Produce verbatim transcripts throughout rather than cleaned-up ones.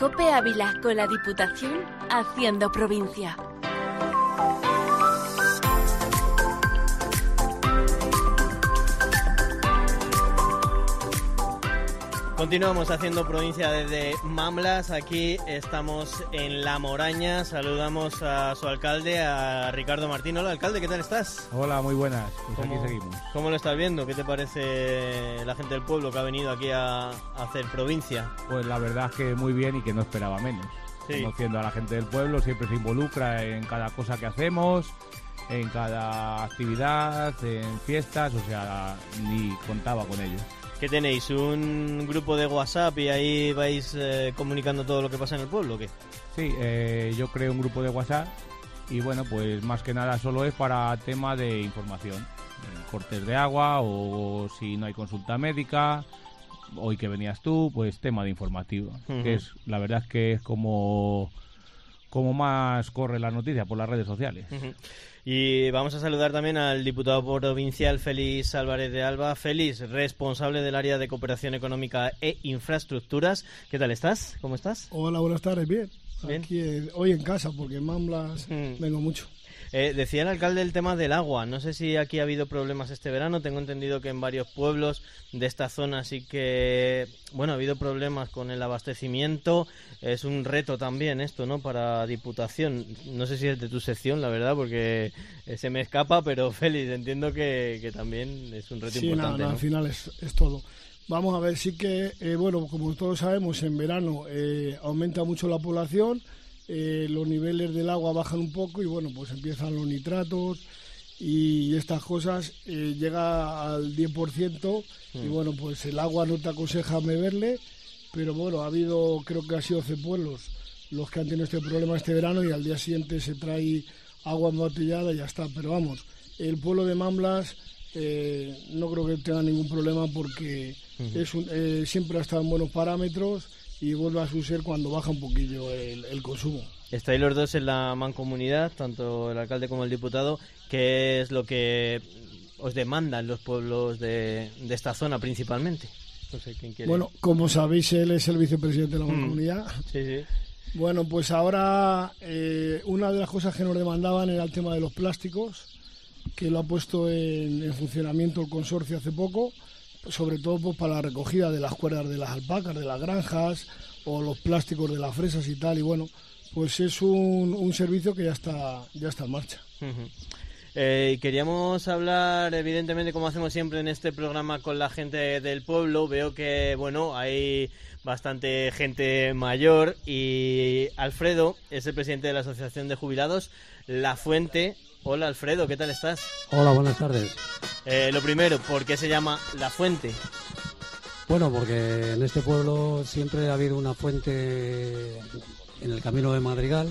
COPE Ávila con la Diputación haciendo provincia. Continuamos haciendo provincia desde Mamblas. Aquí estamos en La Moraña. Saludamos a su alcalde, a Ricardo Martín. Hola, alcalde, ¿qué tal estás? Hola, muy buenas. Pues ¿Cómo, aquí seguimos. ¿Cómo lo estás viendo? ¿Qué te parece la gente del pueblo que ha venido aquí a, a hacer provincia? Pues la verdad es que muy bien y que no esperaba menos. Sí. Conociendo a la gente del pueblo, siempre se involucra en cada cosa que hacemos, en cada actividad, en fiestas, o sea, ni contaba con ello. ¿Qué tenéis? ¿Un grupo de WhatsApp y ahí vais eh, comunicando todo lo que pasa en el pueblo o qué? Sí, eh, yo creo un grupo de WhatsApp y bueno, pues más que nada solo es para tema de información. Cortes de agua o si no hay consulta médica, hoy que venías tú, pues tema de informativo. Uh-huh. Que es, la verdad es que es como, como más corre la noticia por las redes sociales. Uh-huh. Y vamos a saludar también al diputado provincial Félix Álvarez de Alba. Félix, responsable del área de cooperación económica e infraestructuras. ¿Qué tal estás? ¿Cómo estás? Hola, buenas tardes. Bien. ¿Bien? Aquí eh, hoy en casa, porque en Mamblas mm. vengo mucho. Eh, decía el alcalde el tema del agua. No sé si aquí ha habido problemas este verano. Tengo entendido que en varios pueblos de esta zona sí que, bueno, ha habido problemas con el abastecimiento. Es un reto también esto, ¿no? Para Diputación. No sé si es de tu sección, la verdad, porque se me escapa, pero Félix, entiendo que, que también es un reto sí, importante. Sí, ¿no? Al final es, es todo. Vamos a ver, sí que, eh, bueno, como todos sabemos, en verano eh, aumenta mucho la población. Eh, los niveles del agua bajan un poco y bueno, pues empiezan los nitratos y estas cosas, eh, llega al diez por ciento mm. y bueno, pues el agua no te aconseja beberle, pero bueno, ha habido, creo que ha sido doce pueblos los que han tenido este problema este verano y al día siguiente se trae agua embotellada y ya está, pero vamos, el pueblo de Mamblas eh, no creo que tenga ningún problema porque uh-huh. es un, eh, siempre ha estado en buenos parámetros y vuelve a su ser cuando baja un poquillo el, el consumo. Estáis los dos en la mancomunidad, tanto el alcalde como el diputado. ¿Qué es lo que os demandan los pueblos de, de esta zona principalmente? No sé quién quiere. Bueno, como sabéis, él es el vicepresidente de la mancomunidad. Mm. Sí, sí. Bueno, pues ahora eh, una de las cosas que nos demandaban era el tema de los plásticos, que lo ha puesto en, en funcionamiento el consorcio hace poco, sobre todo pues, para la recogida de las cuerdas de las alpacas, de las granjas, o los plásticos de las fresas y tal, y bueno, pues es un, un servicio que ya está, ya está en marcha. Uh-huh. Eh, queríamos hablar, evidentemente, como hacemos siempre en este programa, con la gente del pueblo. Veo que, bueno, hay bastante gente mayor y Alfredo es el presidente de la Asociación de Jubilados La Fuente. Hola, Alfredo, ¿qué tal estás? Hola, buenas tardes. Eh, lo primero, ¿por qué se llama La Fuente? Bueno, porque en este pueblo siempre ha habido una fuente en el camino de Madrigal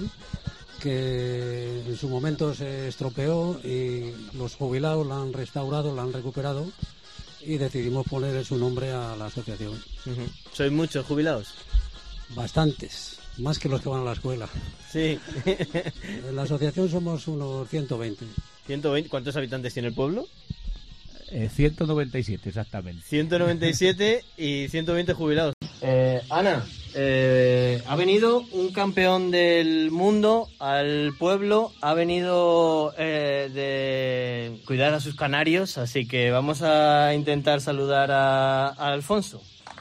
que en su momento se estropeó y los jubilados la han restaurado, la han recuperado y decidimos poner su nombre a la asociación. Uh-huh. ¿Sois muchos jubilados? Bastantes, más que los que van a la escuela. Sí. En la asociación somos unos ciento veinte. ¿ciento veinte? ¿Cuántos habitantes tiene el pueblo? Eh, ciento noventa y siete, exactamente. ciento noventa y siete y ciento veinte jubilados. Eh, Ana, eh, ha venido un campeón del mundo al pueblo, ha venido eh, de cuidar a sus canarios, así que vamos a intentar saludar a, a Alfonso.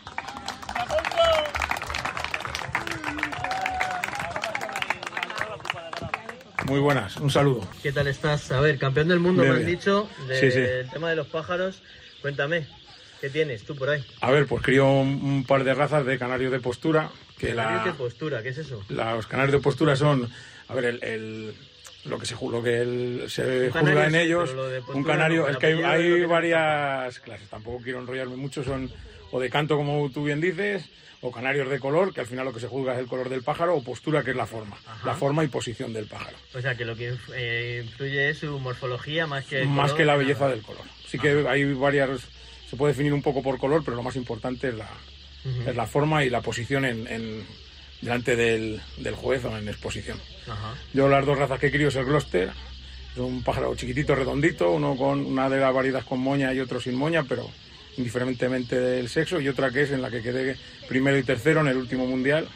Muy buenas, un saludo. ¿Qué tal estás? A ver, campeón del mundo, bien, me has bien. dicho, del sí, sí. tema de los pájaros. Cuéntame, ¿qué tienes tú por ahí? A ver, pues crío un, un par de razas de canarios de postura. Que ¿Canarios la, de postura? ¿Qué es eso? La, los canarios de postura son, a ver, el, el, lo que se, lo que el, se juzga canario, en ellos. Postura, un canario, no, es que hay, hay que varias clases, tampoco quiero enrollarme mucho, son o de canto, como tú bien dices, o canarios de color, que al final lo que se juzga es el color del pájaro, o postura, que es la forma, Ajá. la forma y posición del pájaro. O sea, que lo que eh, influye es su morfología más que el Más color, que la belleza nada. del color. Sí que Ajá. hay varias, se puede definir un poco por color, pero lo más importante es la, uh-huh. es la forma y la posición en, en delante del, del juez o en exposición. Ajá. Yo las dos razas que crío es el Gloucester, es un pájaro chiquitito, redondito, uno con una de las variedades con moña y otro sin moña, pero indiferentemente del sexo, y otra que es en la que quedé primero y tercero en el último mundial,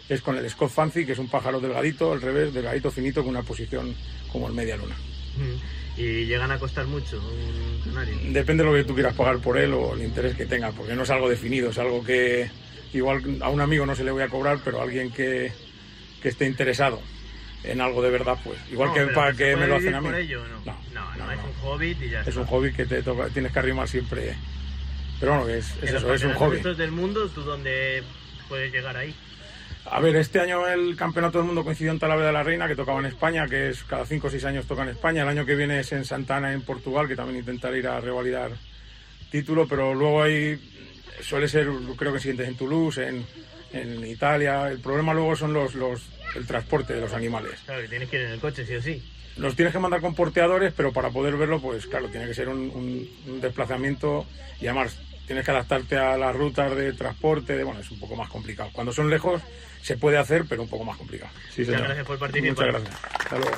es con el Scott Fancy, que es un pájaro delgadito, al revés, delgadito, finito, con una posición como el media luna. ¿Y llegan a costar mucho un canario? Depende de lo que tú quieras pagar por él o el interés que tenga, porque no es algo definido, es algo que igual a un amigo no se le voy a cobrar, pero a alguien que, que esté interesado en algo de verdad, pues igual no, que para que me lo hacen a mí. Por ello, no? No, no, no, no, es un hobbit y ya es está. un hobby que te toca, tienes que arrimar siempre, pero bueno, es, es eso, es un hobby. En los del mundo, ¿tú dónde puedes llegar ahí? A ver, este año el campeonato del mundo coincidió en Talavera de la Reina, que tocaba en España, que es cada cinco o seis años toca en España. El año que viene es en Santana, en Portugal, que también intentaré ir a revalidar título, pero luego hay, suele ser, creo que siguientes en Toulouse, en, en Italia. El problema luego son los, los el transporte de los animales. Claro, que tienes que ir en el coche, sí o sí. Los tienes que mandar con porteadores, pero para poder verlo, pues claro, tiene que ser un, un, un desplazamiento y además tienes que adaptarte a las rutas de transporte, de, bueno, es un poco más complicado. Cuando son lejos se puede hacer, pero un poco más complicado. Sí, Muchas gracias por participar. Muchas gracias. Hasta luego.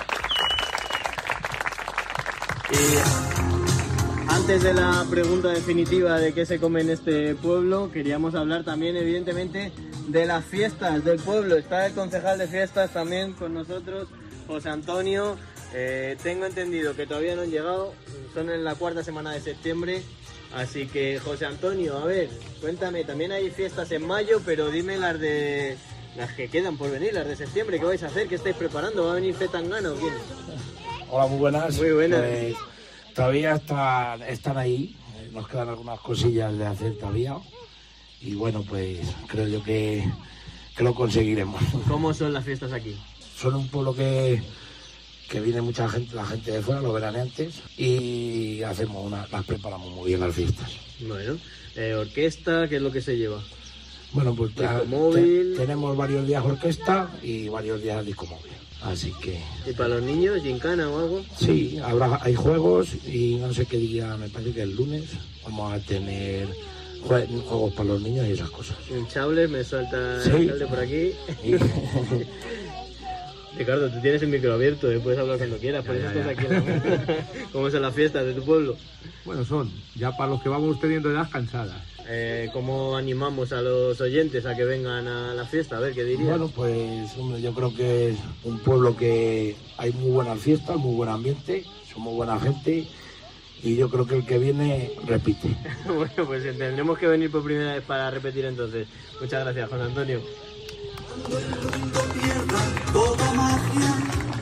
Y antes de la pregunta definitiva de qué se come en este pueblo, queríamos hablar también, evidentemente, de las fiestas del pueblo. Está el concejal de fiestas también con nosotros, José Antonio. Eh, tengo entendido que todavía no han llegado, son en la cuarta semana de septiembre. Así que, José Antonio, a ver, cuéntame, también hay fiestas en mayo, pero dime las de las que quedan por venir, las de septiembre, ¿qué vais a hacer? ¿Qué estáis preparando? ¿Va a venir Zetangana o quién? Hola, muy buenas. Muy buenas. Pues, todavía están, están ahí, nos quedan algunas cosillas de hacer todavía y bueno, pues creo yo que, que lo conseguiremos. ¿Cómo son las fiestas aquí? Son un pueblo que... que viene mucha gente, la gente de fuera, los veraneantes, y hacemos una, las preparamos muy bien las fiestas. Bueno, eh, orquesta, ¿qué es lo que se lleva? Bueno, pues disco te, móvil. Te, tenemos varios días orquesta y varios días disco móvil, así que... ¿Y para los niños, gincana o algo? Sí, habrá, hay juegos y no sé qué día, me parece que el lunes vamos a tener juegos para los niños y esas cosas. Hinchables, me salta sí. el alcalde por aquí. Y... Ricardo, tú tienes el micro abierto, ¿eh? Puedes hablar cuando quieras, por eso estás aquí en la mesa. ¿Cómo son las fiestas de tu pueblo? Bueno, son, ya para los que vamos teniendo edad cansadas. Eh, ¿Cómo animamos a los oyentes a que vengan a la fiesta? A ver, ¿qué dirías? Bueno, pues hombre, yo creo que es un pueblo que hay muy buenas fiestas, muy buen ambiente, somos buena gente y yo creo que el que viene repite. Bueno, pues tendremos que venir por primera vez para repetir entonces. Muchas gracias, José Antonio. Cuando el mundo pierda toda magia,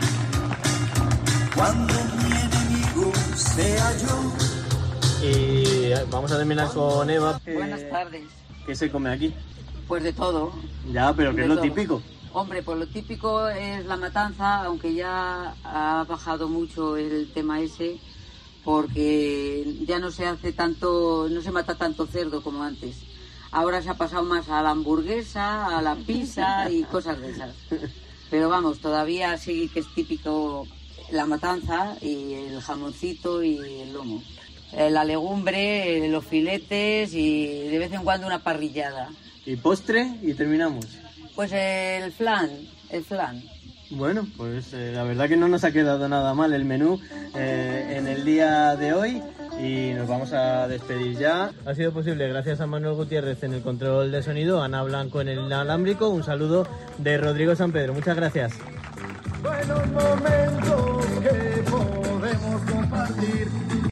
cuando mi enemigo sea yo. Y vamos a terminar con Eva. Buenas tardes. ¿Qué se come aquí? Pues de todo. Ya, pero ¿qué es lo todo. típico? Hombre, pues lo típico es la matanza, aunque ya ha bajado mucho el tema ese, porque ya no se hace tanto, no se mata tanto cerdo como antes. Ahora se ha pasado más a la hamburguesa, a la pizza y cosas de esas. Pero vamos, todavía sí que es típico la matanza y el jamoncito y el lomo. La legumbre, los filetes y de vez en cuando una parrillada. ¿Y postre? Y terminamos. Pues el flan, el flan. Bueno, pues eh, la verdad que no nos ha quedado nada mal el menú eh, en el día de hoy. Y nos vamos a despedir ya. Ha sido posible gracias a Manuel Gutiérrez en el control de sonido, Ana Blanco en el inalámbrico. Un saludo de Rodrigo San Pedro. Muchas gracias. Buenos momentos.